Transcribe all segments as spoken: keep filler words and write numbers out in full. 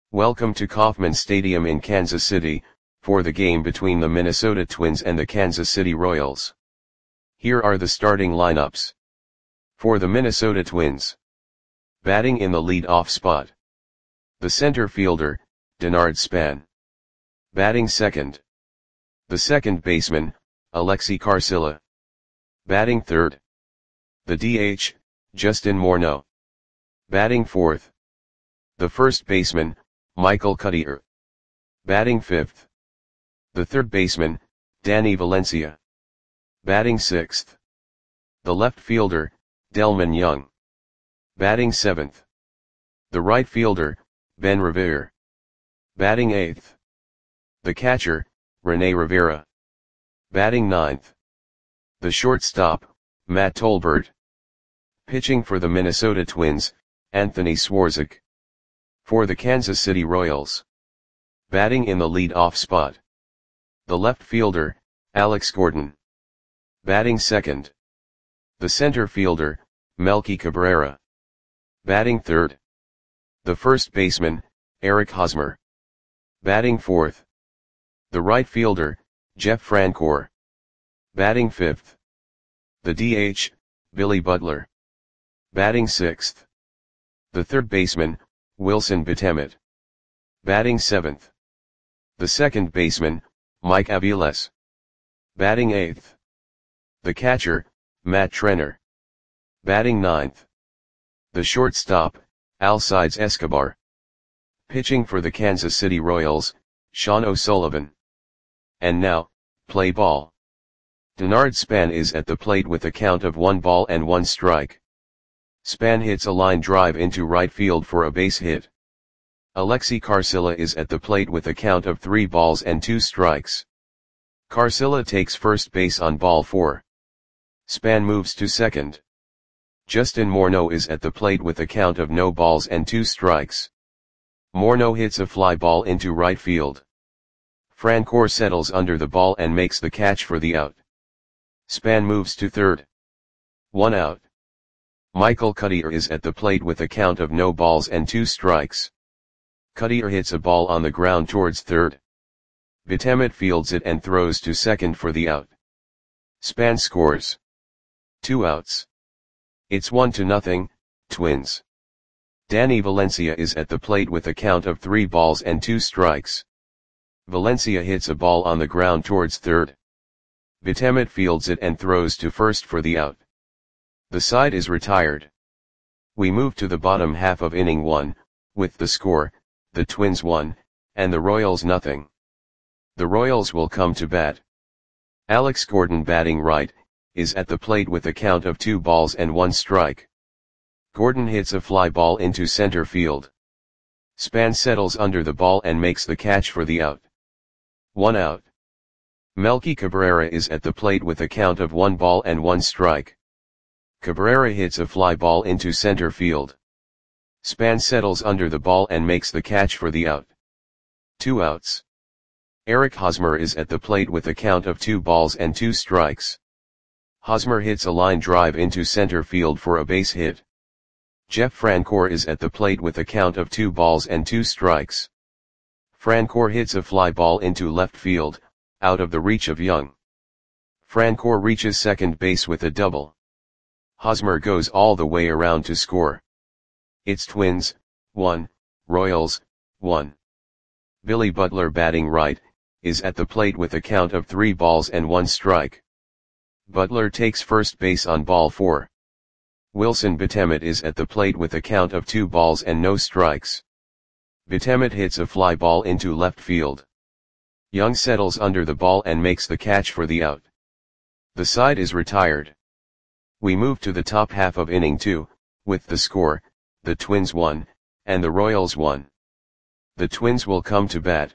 Welcome to Kauffman Stadium in Kansas City, for the game between the Minnesota Twins and the Kansas City Royals. Here are the starting lineups. For the Minnesota Twins. Batting in the lead-off spot. The center fielder, Denard Span. Batting second. The second baseman, Alexi Carcilla. Batting third. The D H, Justin Morneau. Batting fourth. The first baseman, Michael Cuddyer. Batting fifth. The third baseman, Danny Valencia. Batting sixth. The left fielder, Delmon Young. Batting seventh. The right fielder, Ben Revere. Batting eighth. The catcher, Rene Rivera. Batting ninth. The shortstop, Matt Tolbert. Pitching for the Minnesota Twins, Anthony Swarzak. For the Kansas City Royals. Batting in the lead-off spot. The left fielder, Alex Gordon. Batting second. The center fielder, Melky Cabrera. Batting third. The first baseman, Eric Hosmer. Batting fourth. The right fielder, Jeff Francoeur. Batting fifth. The D H, Billy Butler. Batting sixth. The third baseman, Wilson Betemet. Batting seventh. The second baseman, Mike Aviles. Batting eighth. The catcher, Matt Trenner. Batting ninth. The shortstop, Alcides Escobar. Pitching for the Kansas City Royals, Sean O'Sullivan. And now, play ball. Denard Span is at the plate with a count of one ball and one strike. Span hits a line drive into right field for a base hit. Alexi Carcilla is at the plate with a count of three balls and two strikes. Carcilla takes first base on ball four. Span moves to second. Justin Morneau is at the plate with a count of no balls and two strikes. Morneau hits a fly ball into right field. Francoeur settles under the ball and makes the catch for the out. Span moves to third. One out. Michael Cuddyer is at the plate with a count of no balls and two strikes. Cuddyer hits a ball on the ground towards third. Betemet fields it and throws to second for the out. Span scores. Two outs. It's one to nothing, Twins. Danny Valencia is at the plate with a count of three balls and two strikes. Valencia hits a ball on the ground towards third. Betemet fields it and throws to first for the out. The side is retired. We move to the bottom half of inning one, with the score, the Twins one, and the Royals nothing. The Royals will come to bat. Alex Gordon batting right, is at the plate with a count of two balls and one strike. Gordon hits a fly ball into center field. Span settles under the ball and makes the catch for the out. One out. Melky Cabrera is at the plate with a count of one ball and one strike. Cabrera hits a fly ball into center field. Span settles under the ball and makes the catch for the out. Two outs. Eric Hosmer is at the plate with a count of two balls and two strikes. Hosmer hits a line drive into center field for a base hit. Jeff Francoeur is at the plate with a count of two balls and two strikes. Francoeur hits a fly ball into left field, out of the reach of Young. Francoeur reaches second base with a double. Hosmer goes all the way around to score. It's Twins, one, Royals, one. Billy Butler batting right, is at the plate with a count of three balls and one strike. Butler takes first base on ball four. Wilson Betemet is at the plate with a count of two balls and no strikes. Betemet hits a fly ball into left field. Young settles under the ball and makes the catch for the out. The side is retired. We move to the top half of inning two, with the score, the Twins one, and the Royals one. The Twins will come to bat.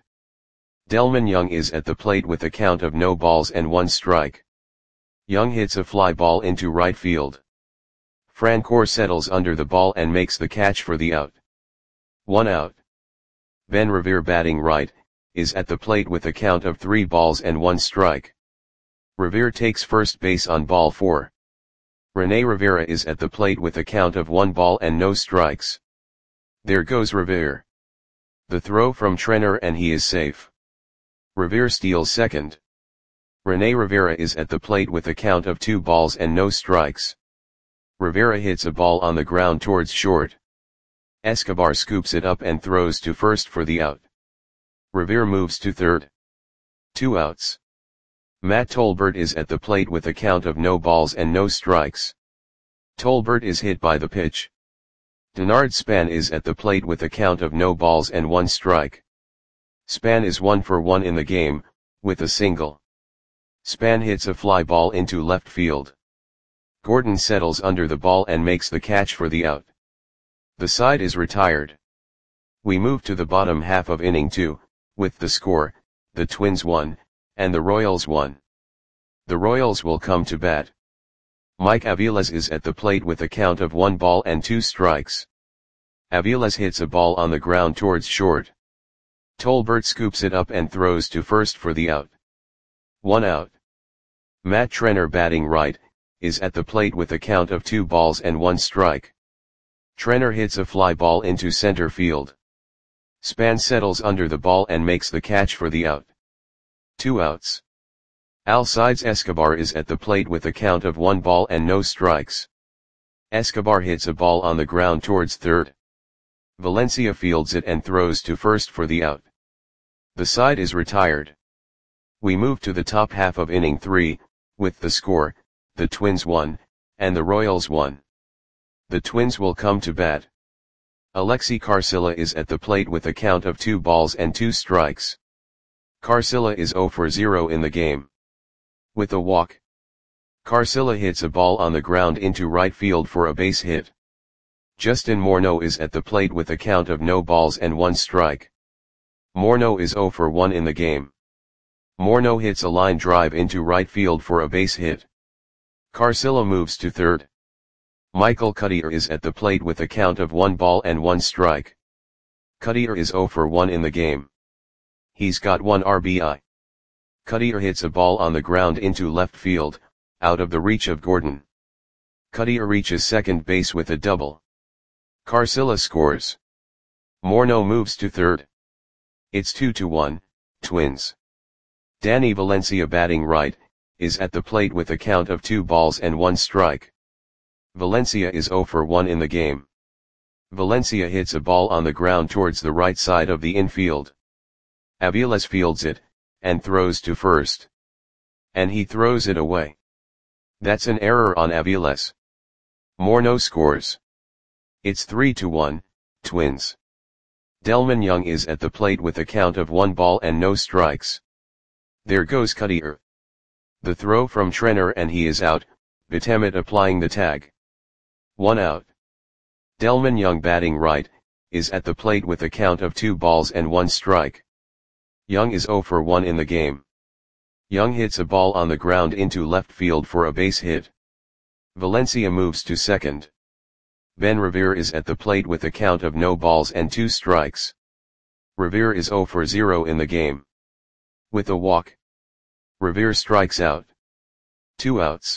Delmon Young is at the plate with a count of no balls and one strike. Young hits a fly ball into right field. Francoeur settles under the ball and makes the catch for the out. One out. Ben Revere batting right, is at the plate with a count of three balls and one strike. Revere takes first base on ball four. Rene Rivera is at the plate with a count of one ball and no strikes. There goes Revere. The throw from Trenner and he is safe. Revere steals second. Rene Rivera is at the plate with a count of two balls and no strikes. Rivera hits a ball on the ground towards short. Escobar scoops it up and throws to first for the out. Revere moves to third. Two outs. Matt Tolbert is at the plate with a count of no balls and no strikes. Tolbert is hit by the pitch. Denard Span is at the plate with a count of no balls and one strike. Span is one for one in the game, with a single. Span hits a fly ball into left field. Gordon settles under the ball and makes the catch for the out. The side is retired. We move to the bottom half of inning two, with the score, the Twins won, and the Royals won. The Royals will come to bat. Mike Aviles is at the plate with a count of one ball and two strikes. Aviles hits a ball on the ground towards short. Tolbert scoops it up and throws to first for the out. One out. Matt Trenner, batting right, is at the plate with a count of two balls and one strike. Trenner hits a fly ball into center field. Span settles under the ball and makes the catch for the out. Two outs. Alcides Escobar is at the plate with a count of one ball and no strikes. Escobar hits a ball on the ground towards third. Valencia fields it and throws to first for the out. The side is retired. We move to the top half of inning three, with the score, the Twins won, and the Royals won. The Twins will come to bat. Alexi Carcilla is at the plate with a count of two balls and two strikes. Carcilla is zero for zero in the game. With a walk. Carcilla hits a ball on the ground into right field for a base hit. Justin Morneau is at the plate with a count of no balls and one strike. Morneau is zero for one in the game. Morneau hits a line drive into right field for a base hit. Carcilla moves to third. Michael Cuddyer is at the plate with a count of one ball and one strike. Cuddyer is zero for one in the game. He's got one R B I. Cuddyer hits a ball on the ground into left field, out of the reach of Gordon. Cuddyer reaches second base with a double. Carcilla scores. Morneau moves to third. It's two to one, Twins. Danny Valencia, batting right, is at the plate with a count of two balls and one strike. Valencia is zero for one in the game. Valencia hits a ball on the ground towards the right side of the infield. Aviles fields it, and throws to first. And he throws it away. That's an error on Aviles. Morneau scores. It's three to one, Twins. Delman Young is at the plate with a count of one ball and no strikes. There goes Cuddyer. The throw from Trenner and he is out, Betemet applying the tag. One out. Delman Young, batting right, is at the plate with a count of two balls and one strike. Young is zero for one in the game. Young hits a ball on the ground into left field for a base hit. Valencia moves to second. Ben Revere is at the plate with a count of no balls and two strikes. Revere is zero for zero in the game. With a walk. Revere strikes out. Two outs.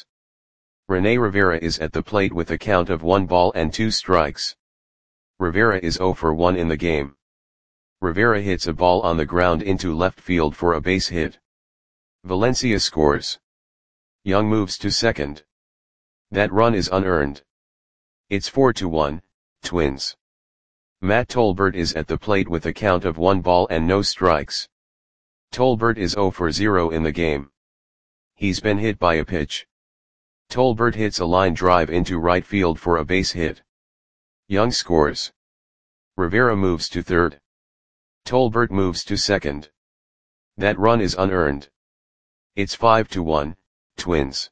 Rene Rivera is at the plate with a count of one ball and two strikes. Rivera is zero for one in the game. Rivera hits a ball on the ground into left field for a base hit. Valencia scores. Young moves to second. That run is unearned. It's four to one, Twins. Matt Tolbert is at the plate with a count of one ball and no strikes. Tolbert is zero for zero in the game. He's been hit by a pitch. Tolbert hits a line drive into right field for a base hit. Young scores. Rivera moves to third. Tolbert moves to second. That run is unearned. It's five to one, Twins.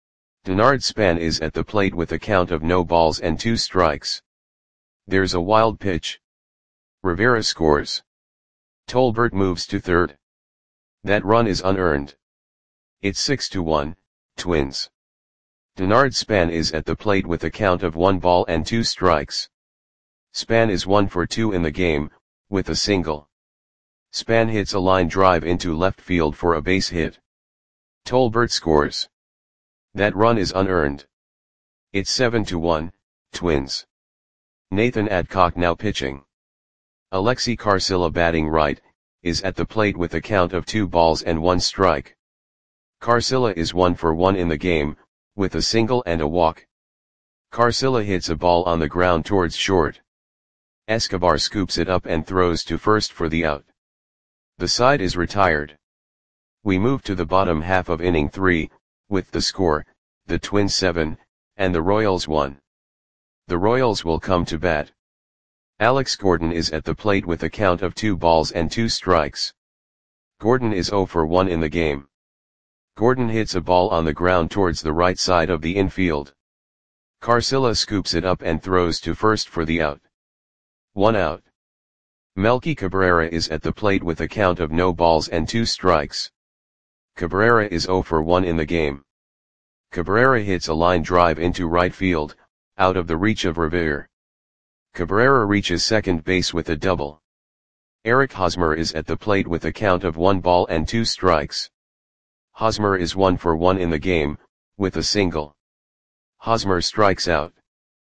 Denard Span is at the plate with a count of no balls and two strikes. There's a wild pitch. Rivera scores. Tolbert moves to third. That run is unearned. It's six to one, Twins. Denard Span is at the plate with a count of one ball and two strikes. Span is one for two in the game, with a single. Span hits a line drive into left field for a base hit. Tolbert scores. That run is unearned. It's seven to one, Twins. Nathan Adcock now pitching. Alexi Carcilla batting right, is at the plate with a count of two balls and one strike. Carcilla is one for one in the game, with a single and a walk. Carcilla hits a ball on the ground towards short. Escobar scoops it up and throws to first for the out. The side is retired. We move to the bottom half of inning three, with the score, the Twins seven, and the Royals one. The Royals will come to bat. Alex Gordon is at the plate with a count of two balls and two strikes. Gordon is zero for one in the game. Gordon hits a ball on the ground towards the right side of the infield. Carcilla scoops it up and throws to first for the out. One out. Melky Cabrera is at the plate with a count of no balls and two strikes. Cabrera is zero for one in the game. Cabrera hits a line drive into right field, out of the reach of Revere. Cabrera reaches second base with a double. Eric Hosmer is at the plate with a count of one ball and two strikes. Hosmer is one for one in the game, with a single. Hosmer strikes out.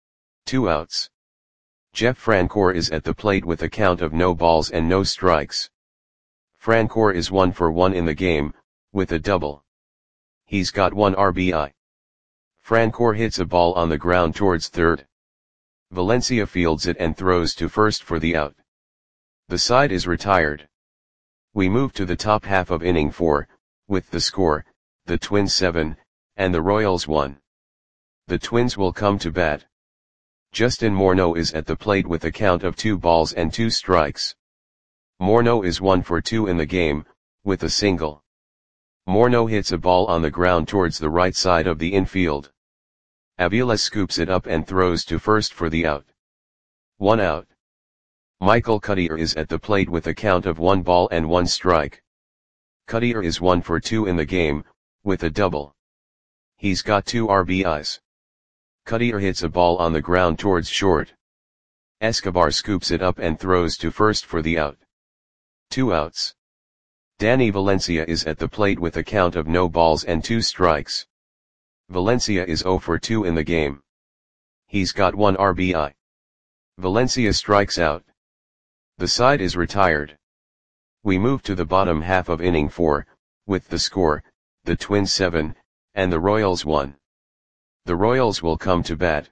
Two outs. Jeff Francoeur is at the plate with a count of no balls and no strikes. Francoeur is one for one in the game, with a double. He's got one R B I. Francoeur hits a ball on the ground towards third. Valencia fields it and throws to first for the out. The side is retired. We move to the top half of inning four, with the score, the Twins seven, and the Royals one. The Twins will come to bat. Justin Morneau is at the plate with a count of two balls and two strikes. Morneau is one for two in the game, with a single. Morneau hits a ball on the ground towards the right side of the infield. Avila scoops it up and throws to first for the out. One out. Michael Cuddyer is at the plate with a count of one ball and one strike. Cuddyer is one for two in the game, with a double. He's got two R B Is. Cuddyer hits a ball on the ground towards short. Escobar scoops it up and throws to first for the out. Two outs. Danny Valencia is at the plate with a count of no balls and two strikes. Valencia is zero for two in the game. He's got one R B I. Valencia strikes out. The side is retired. We move to the bottom half of inning four, with the score, the Twins seven, and the Royals one. The Royals will come to bat.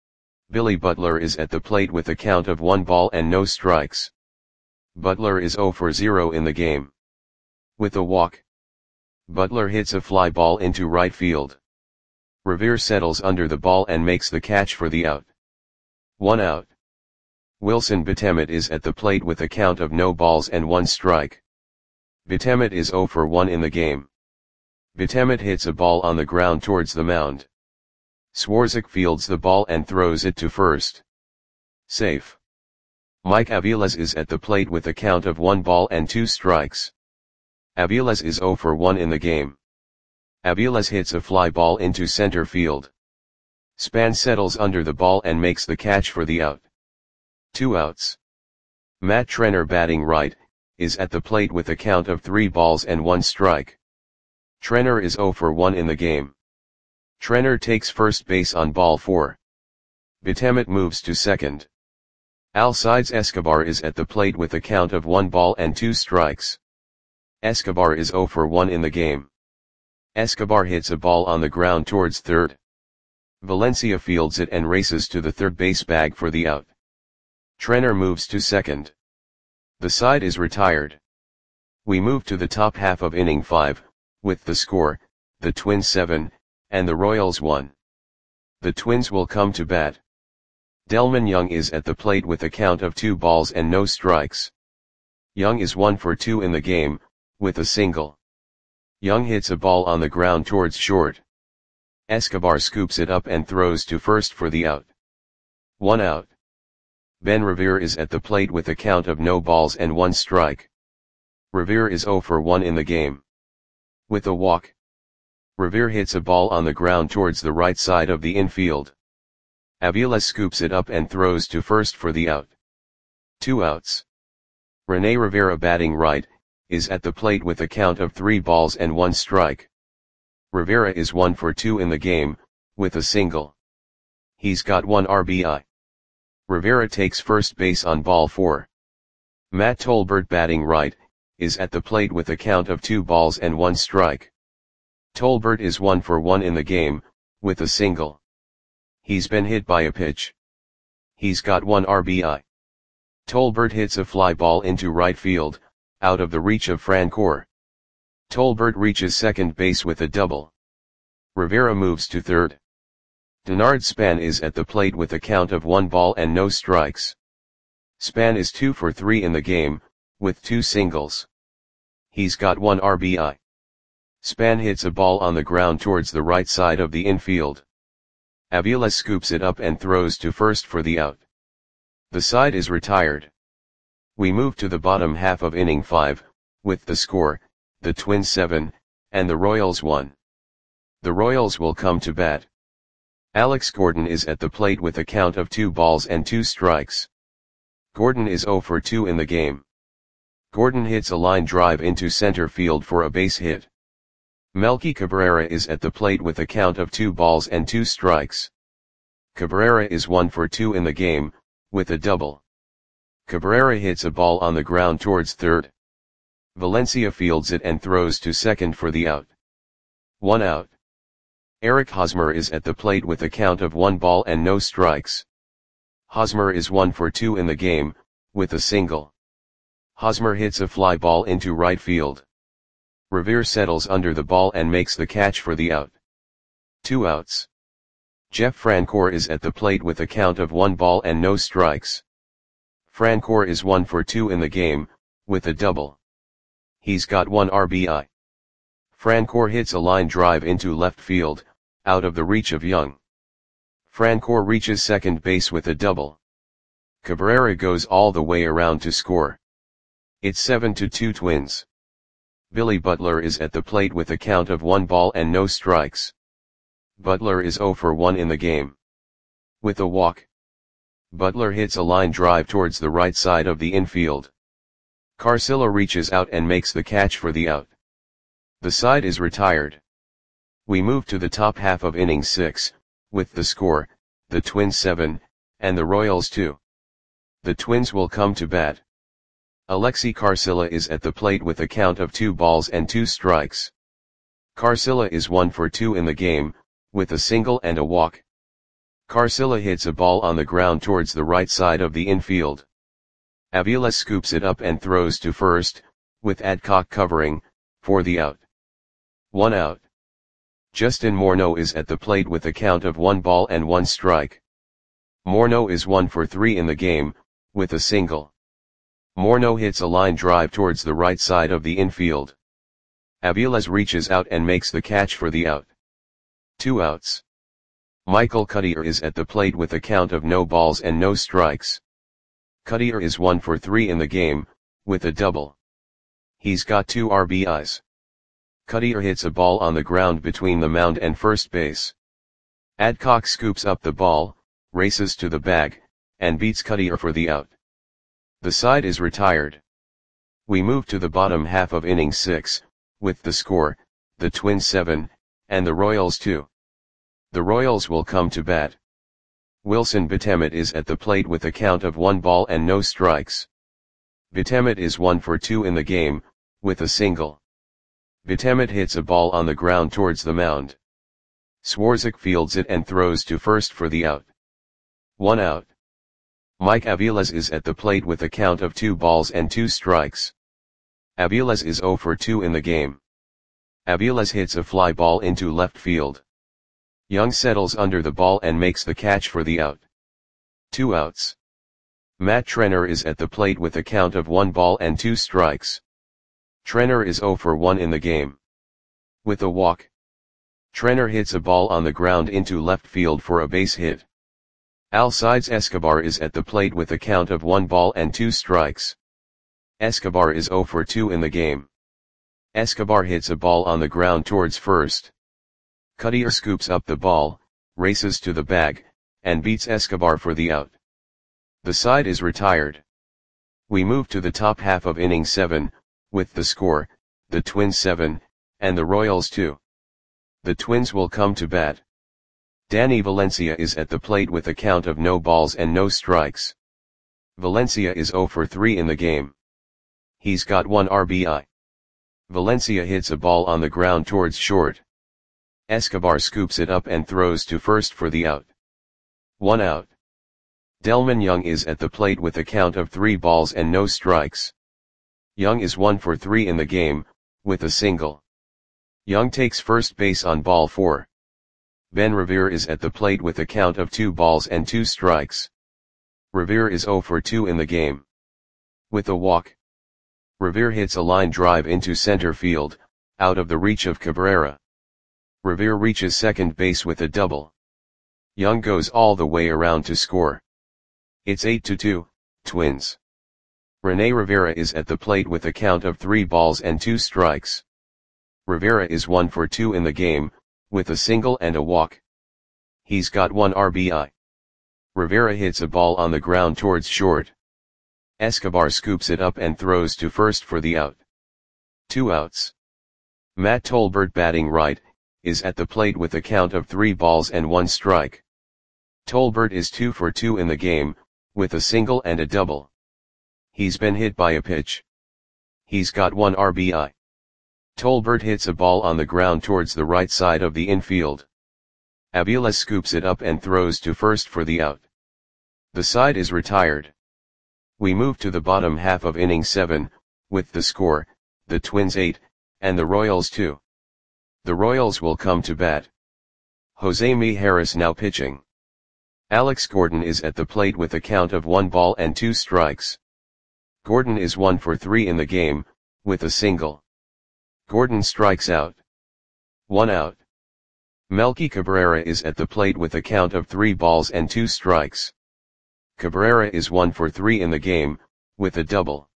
Billy Butler is at the plate with a count of one ball and no strikes. Butler is zero for zero in the game. With a walk. Butler hits a fly ball into right field. Revere settles under the ball and makes the catch for the out. One out. Wilson Betemet is at the plate with a count of no balls and one strike. Betemet is zero for one in the game. Betemet hits a ball on the ground towards the mound. Swarzak fields the ball and throws it to first. Safe. Mike Aviles is at the plate with a count of one ball and two strikes. Aviles is zero for one in the game. Aviles hits a fly ball into center field. Span settles under the ball and makes the catch for the out. Two outs. Matt Trenner batting right, is at the plate with a count of three balls and one strike. Trenner is zero for one in the game. Trenner takes first base on ball four. Betemet moves to second. Alcides Escobar is at the plate with a count of one ball and two strikes. Escobar is zero for one in the game. Escobar hits a ball on the ground towards third. Valencia fields it and races to the third base bag for the out. Trenner moves to second. The side is retired. We move to the top half of inning five, with the score, the Twins seven, and the Royals one. The Twins will come to bat. Delman Young is at the plate with a count of two balls and no strikes. Young is one for two in the game, with a single. Young hits a ball on the ground towards short. Escobar scoops it up and throws to first for the out. One out. Ben Revere is at the plate with a count of no balls and one strike. Revere is zero for one in the game. With a walk. Revere hits a ball on the ground towards the right side of the infield. Avila scoops it up and throws to first for the out. Two outs. Rene Rivera batting right, is at the plate with a count of three balls and one strike. Rivera is one for two in the game, with a single. He's got one R B I. Rivera takes first base on ball four. Matt Tolbert, batting right, is at the plate with a count of two balls and one strike. Tolbert is one for one in the game, with a single. He's been hit by a pitch. He's got one R B I. Tolbert hits a fly ball into right field, out of the reach of Francoeur. Tolbert reaches second base with a double. Rivera moves to third. Denard Span is at the plate with a count of one ball and no strikes. Span is two for three in the game, with two singles. He's got one R B I. Span hits a ball on the ground towards the right side of the infield. Aviles scoops it up and throws to first for the out. The side is retired. We move to the bottom half of inning five, with the score, the Twins seven, and the Royals one. The Royals will come to bat. Alex Gordon is at the plate with a count of two balls and two strikes. Gordon is zero for two in the game. Gordon hits a line drive into center field for a base hit. Melky Cabrera is at the plate with a count of two balls and two strikes. Cabrera is one for two in the game, with a double. Cabrera hits a ball on the ground towards third. Valencia fields it and throws to second for the out. One out. Eric Hosmer is at the plate with a count of one ball and no strikes. Hosmer is one for two in the game, with a single. Hosmer hits a fly ball into right field. Revere settles under the ball and makes the catch for the out. Two outs. Jeff Francoeur is at the plate with a count of one ball and no strikes. Francoeur is one for two in the game, with a double. He's got one R B I. Francoeur hits a line drive into left field, out of the reach of Young. Francoeur reaches second base with a double. Cabrera goes all the way around to score. It's seven to two Twins. Billy Butler is at the plate with a count of one ball and no strikes. Butler is zero for one in the game. With a walk. Butler hits a line drive towards the right side of the infield. Carcillo reaches out and makes the catch for the out. The side is retired. We move to the top half of inning six, with the score, the Twins seven, and the Royals two. The Twins will come to bat. Alexi Carcillo is at the plate with a count of two balls and two strikes. Carcillo is one for two in the game, with a single and a walk. Carcillo hits a ball on the ground towards the right side of the infield. Aviles scoops it up and throws to first, with Adcock covering, for the out. One out. Justin Morneau is at the plate with a count of one ball and one strike. Morneau is one for three in the game, with a single. Morneau hits a line drive towards the right side of the infield. Aviles reaches out and makes the catch for the out. Two outs. Michael Cuddyer is at the plate with a count of no balls and no strikes. Cuddyer is one for three in the game, with a double. He's got two R B Is. Cuddyer hits a ball on the ground between the mound and first base. Adcock scoops up the ball, races to the bag, and beats Cuddyer for the out. The side is retired. We move to the bottom half of inning six, with the score, the Twins seven, and the Royals two. The Royals will come to bat. Wilson Betemet is at the plate with a count of one ball and no strikes. Betemet is one for two in the game, with a single. Betemet hits a ball on the ground towards the mound. Swarzak fields it and throws to first for the out. One out. Mike Aviles is at the plate with a count of two balls and two strikes. Aviles is zero for two in the game. Aviles hits a fly ball into left field. Young settles under the ball and makes the catch for the out. Two outs. Matt Trenner is at the plate with a count of one ball and two strikes. Trenner is zero for one in the game. With a walk. Trenner hits a ball on the ground into left field for a base hit. Alcides Escobar is at the plate with a count of one ball and two strikes. Escobar is zero for two in the game. Escobar hits a ball on the ground towards first. Cuddyer scoops up the ball, races to the bag, and beats Escobar for the out. The side is retired. We move to the top half of inning seven, with the score, the Twins seven, and the Royals two. The Twins will come to bat. Danny Valencia is at the plate with a count of no balls and no strikes. Valencia is zero for three in the game. He's got one R B I. Valencia hits a ball on the ground towards short. Escobar scoops it up and throws to first for the out. One out. Delman Young is at the plate with a count of three balls and no strikes. Young is one for three in the game, with a single. Young takes first base on ball four. Ben Revere is at the plate with a count of two balls and two strikes. Revere is zero for two in the game. With a walk. Revere hits a line drive into center field, out of the reach of Cabrera. Revere reaches second base with a double. Young goes all the way around to score. It's eight to two, Twins. Rene Rivera is at the plate with a count of three balls and two strikes. Rivera is one for two in the game, with a single and a walk. He's got one R B I. Rivera hits a ball on the ground towards short. Escobar scoops it up and throws to first for the out. Two outs. Matt Tolbert, batting right, is at the plate with a count of three balls and one strike. Tolbert is two for two in the game, with a single and a double. He's been hit by a pitch. He's got one R B I. Tolbert hits a ball on the ground towards the right side of the infield. Aviles scoops it up and throws to first for the out. The side is retired. We move to the bottom half of inning seven, with the score, the Twins eight, and the Royals two. The Royals will come to bat. Jose Mijares now pitching. Alex Gordon is at the plate with a count of one ball and two strikes. Gordon is one for three in the game, with a single. Gordon strikes out. One out. Melky Cabrera is at the plate with a count of three balls and two strikes. Cabrera is one for three in the game, with a double.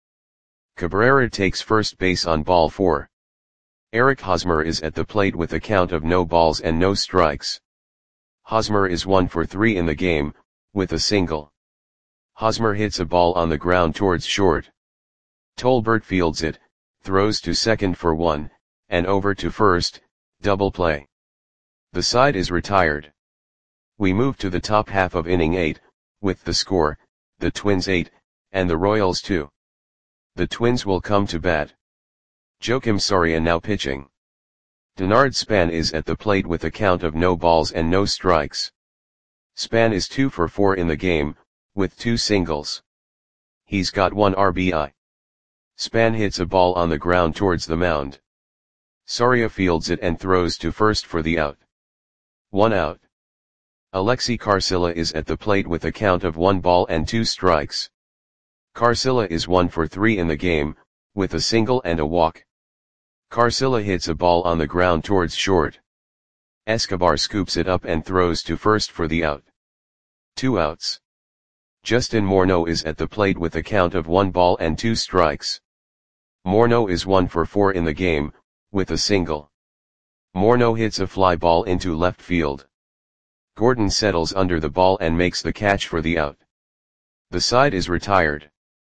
Cabrera takes first base on ball four. Eric Hosmer is at the plate with a count of no balls and no strikes. Hosmer is one for three in the game, with a single. Hosmer hits a ball on the ground towards short. Tolbert fields it, throws to second for one, and over to first, double play. The side is retired. We move to the top half of inning eight, with the score, the Twins eight, and the Royals two. The Twins will come to bat. Joakim Soria now pitching. Denard Span is at the plate with a count of no balls and no strikes. Span is two for four in the game, with two singles. He's got one R B I. Span hits a ball on the ground towards the mound. Soria fields it and throws to first for the out. One out. Alexi Carcilla is at the plate with a count of one ball and two strikes. Carcilla is one for three in the game, with a single and a walk. Carcilla hits a ball on the ground towards short. Escobar scoops it up and throws to first for the out. Two outs. Justin Morneau is at the plate with a count of one ball and two strikes. Morneau is one for four in the game, with a single. Morneau hits a fly ball into left field. Gordon settles under the ball and makes the catch for the out. The side is retired.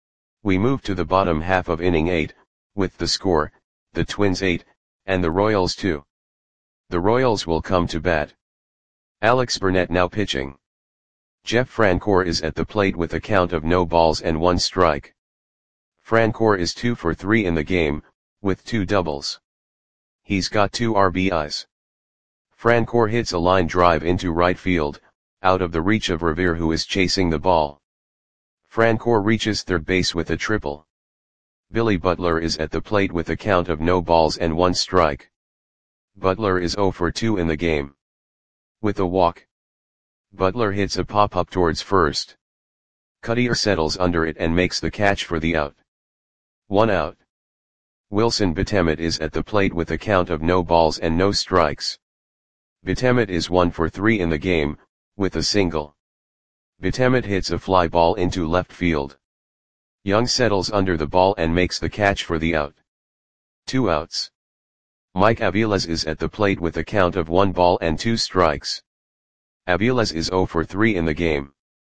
We move to the bottom half of inning eight, with the score, the Twins eight, and the Royals two. The Royals will come to bat. Alex Burnett now pitching. Jeff Francoeur is at the plate with a count of no balls and one strike. Francoeur is two for three in the game, with two doubles. He's got two R B Is. Francoeur hits a line drive into right field, out of the reach of Revere, who is chasing the ball. Francoeur reaches third base with a triple. Billy Butler is at the plate with a count of no balls and one strike. Butler is zero for two in the game. With a walk. Butler hits a pop-up towards first. Cuttier settles under it and makes the catch for the out. One out. Wilson Betemet is at the plate with a count of no balls and no strikes. Betemet is one for three in the game, with a single. Betemet hits a fly ball into left field. Young settles under the ball and makes the catch for the out. Two outs. Mike Aviles is at the plate with a count of one ball and two strikes. Aviles is zero for three in the game.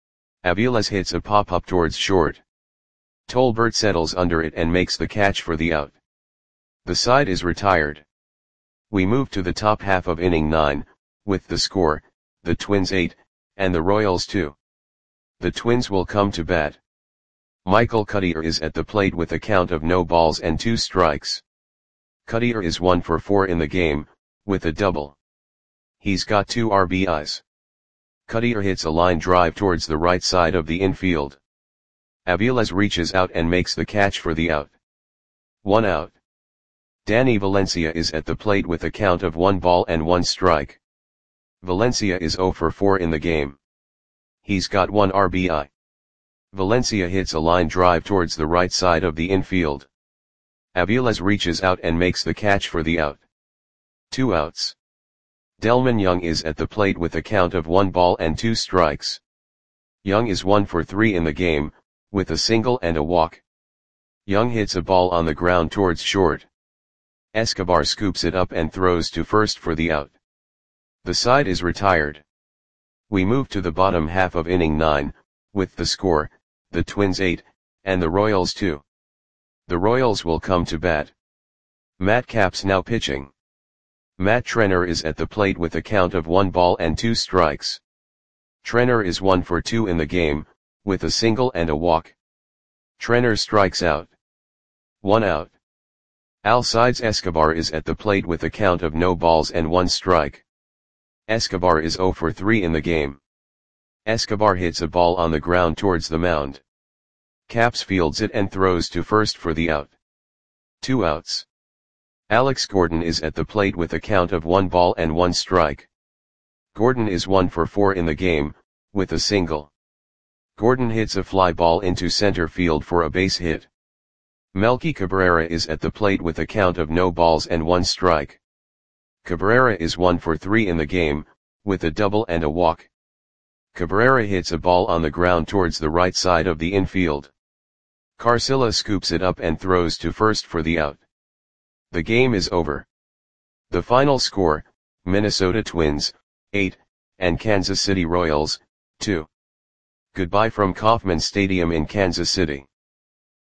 Aviles hits a pop-up towards short. Tolbert settles under it and makes the catch for the out. The side is retired. We move to the top half of inning nine, with the score, the Twins eight, and the Royals two. The Twins will come to bat. Michael Cuddyer is at the plate with a count of no balls and two strikes. Cuddyer is one for four in the game, with a double. He's got two R B Is. Cuddyer hits a line drive towards the right side of the infield. Aviles reaches out and makes the catch for the out. One out. Danny Valencia is at the plate with a count of one ball and one strike. Valencia is zero for four in the game. He's got one R B I. Valencia hits a line drive towards the right side of the infield. Aviles reaches out and makes the catch for the out. Two outs. Delmon Young is at the plate with a count of one ball and two strikes. Young is one for three in the game, with a single and a walk. Young hits a ball on the ground towards short. Escobar scoops it up and throws to first for the out. The side is retired. We move to the bottom half of inning nine, with the score, the Twins eight, and the Royals two. The Royals will come to bat. Matt Capps now pitching. Matt Trenner is at the plate with a count of one ball and two strikes. Trenner is one for two in the game, with a single and a walk. Trenner strikes out. One out. Alcides Escobar is at the plate with a count of no balls and one strike. Escobar is zero for three in the game. Escobar hits a ball on the ground towards the mound. Capps fields it and throws to first for the out. Two outs. Alex Gordon is at the plate with a count of one ball and one strike. Gordon is one for four in the game, with a single. Gordon hits a fly ball into center field for a base hit. Melky Cabrera is at the plate with a count of no balls and one strike. Cabrera is one for three in the game, with a double and a walk. Cabrera hits a ball on the ground towards the right side of the infield. Carcilla scoops it up and throws to first for the out. The game is over. The final score, Minnesota Twins, eight, and Kansas City Royals, two. Goodbye from Kauffman Stadium in Kansas City.